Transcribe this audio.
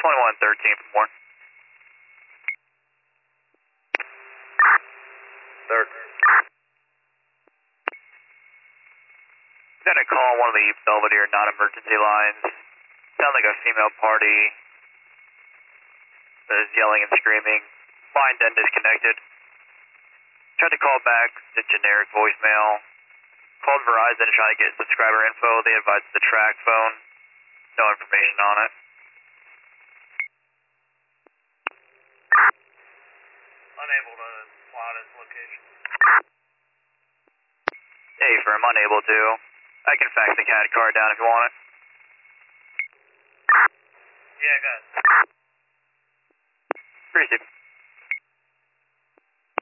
2113 for more. Third. Got a call on one of the Belvedere non-emergency lines. Sounds like a female party that is yelling and screaming. Line then disconnected. Tried to call back the generic voicemail. Called Verizon to try to get subscriber info. They advised the track phone. No information on it. Unable to plot his location. Hey, firm, unable to. I can fax the CAD card down if you want it. Yeah, go ahead. Appreciate it.